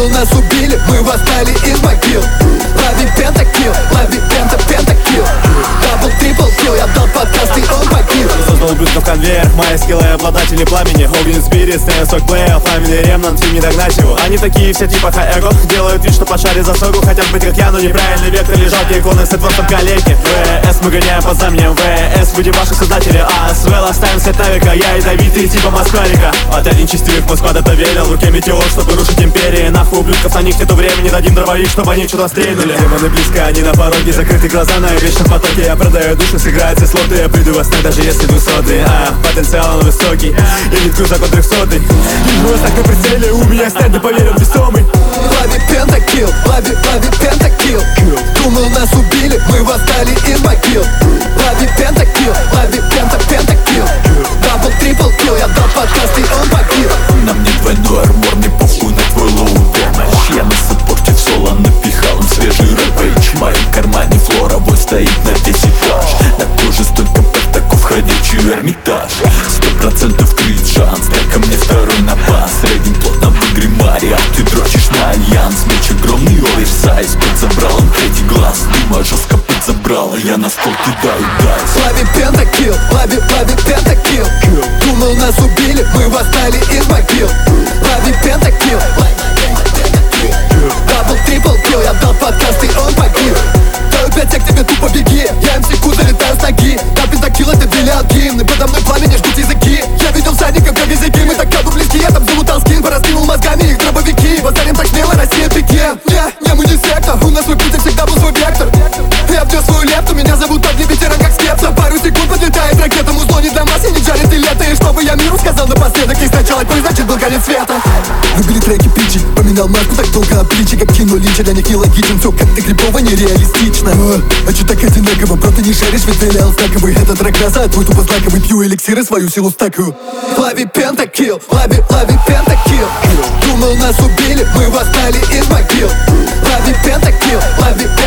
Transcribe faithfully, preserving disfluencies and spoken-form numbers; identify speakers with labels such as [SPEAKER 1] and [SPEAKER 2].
[SPEAKER 1] Думал, нас убили, мы восстали из могил. Лови пентакил, лови пента, пентакил. Дабл, трипл килл, я дал подкаст, и он погиб.
[SPEAKER 2] Создал ублюдков конвейер, мои скиллы обладатели пламени. Огненный спирит, стейнсок плеер, фамили ремнант, им не догнать его. Они такие все типа хаэго, делают вид, что по шаре за согу. Хотят быть как я, но неправильный вектор или жалкие клоны с отводом коллеги. ВС мы гоняем по замням, ВС будем ваши создатели. АСВЛ оставим свет навика, я ядовитый типа москварика. Вот один чистилик мой склад это верил, в руке метеор, чтобы рушить империи. Нахуй ублюдков, на них нету времени, дадим дробовик, чтобы они что-то стрельнули. Демоны близко, они на пороге, закрыты глаза на вечном потоке. Я продаю душу, сыграют все слоты, я приду во снах, даже если двухсотый. А, потенциал он высокий, я не ткну закон трехсотый. Держу вас так на прицеле, у меня стенды, поверим, весомый.
[SPEAKER 1] Лови пентакил, лови, лови пентакил. Думал, нас убили, мы восстали из могил. Лови пентакил, лови пента, пентакил. Дабл, трипл килл, я дал подкаст, и он погиб.
[SPEAKER 3] На мне двойной армор, не похуй на твой лоу дэмэдж. Я на саппорте в соло напихал им свежий рэпэдж. В моем кармане флоровой стоит на весь этаж. На коже столько пятаков, ходячий Эрмитаж. Сто процентов крит шанс, дай-ка мне второй напас. Рейдинг плотно в игре Марио, ты дрочишь на альянс. Меч огромный оверсайз, подзабрал он третий глаз. Дыма жестко подзабрала, я на стол кидаю дайс.
[SPEAKER 1] Лови пентакил, лови, лови пентакил. Думал, нас убили, мы восстали из могил. Лови пентакил, дабл, трипл килл, я дал подкаст, и он погиб. Даю пять, я к тебе тупо беги. Я эм си Ку, залетаю с ноги. Дал пентакил, это бриллиант гимн. И подо мной пламени жгут языки. Я видел всадников, как языки. Мы так каду близки, я там залутал скин. Пораскинул мозгами их дробовики. Восстанем так смело, Россия пике. Не, не, мы не секта. У нас свой путь, и всегда был свой вектор. Я внес свою лепту, меня зовут огни ветеран, как скепса. Пару секунд подлетает ракета. Музло не для масс, я не жарит и лето. И чтобы я миру сказал напоследок. И сначала твой, значит, был конец света. Выбили треки пичи, поменял марку, так долго обличи. Как кино Линча, для них нелогичен. Все как-то крипово, нереалистично. А чё так одинаково, просто не шаришь, ведь стрелял стаковый. Этот трек назад, твой тупо знаковый. Пью эликсиры, свою силу стакаю. Лови пентакил, лови, лови пентакил. Думал, нас убили, мы восстали из могил. Лови пентакил, лови пентакил.